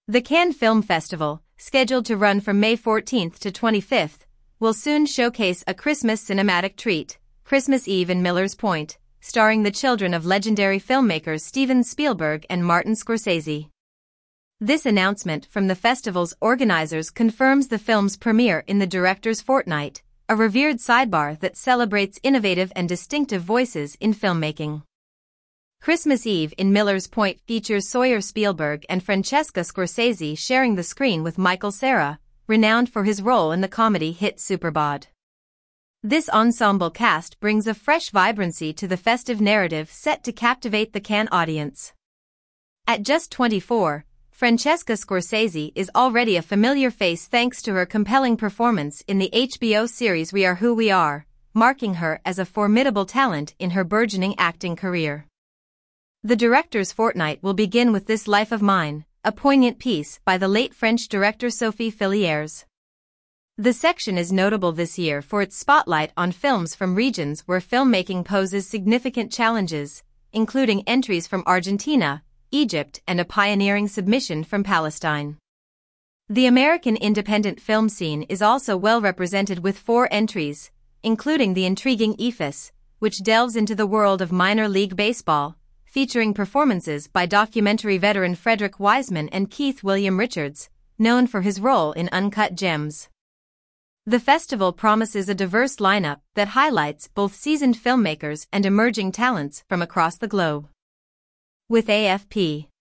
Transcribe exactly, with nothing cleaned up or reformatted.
The Cannes Film Festival, scheduled to run from May fourteenth to twenty-fifth, will soon showcase a Christmas cinematic treat, Christmas Eve in Miller's Point, starring the children of legendary filmmakers Steven Spielberg and Martin Scorsese. This announcement from the festival's organizers confirms the film's premiere in the Director's Fortnight, a revered sidebar that celebrates innovative and distinctive voices in filmmaking. Christmas Eve in Miller's Point features Sawyer Spielberg and Francesca Scorsese sharing the screen with Michael Cera, renowned for his role in the comedy hit Superbad. This ensemble cast brings a fresh vibrancy to the festive narrative set to captivate the Cannes audience. At just twenty-four, Francesca Scorsese is already a familiar face thanks to her compelling performance in the H B O series We Are Who We Are, marking her as a formidable talent in her burgeoning acting career. The Director's Fortnight will begin with This Life of Mine, a poignant piece by the late French director Sophie Fillières. The section is notable this year for its spotlight on films from regions where filmmaking poses significant challenges, including entries from Argentina, Egypt, and a pioneering submission from Palestine. The American independent film scene is also well represented with four entries, including the intriguing E F I S, which delves into the world of minor league baseball, featuring performances by documentary veteran Frederick Wiseman and Keith William Richards, known for his role in Uncut Gems. The festival promises a diverse lineup that highlights both seasoned filmmakers and emerging talents from across the globe. With A F P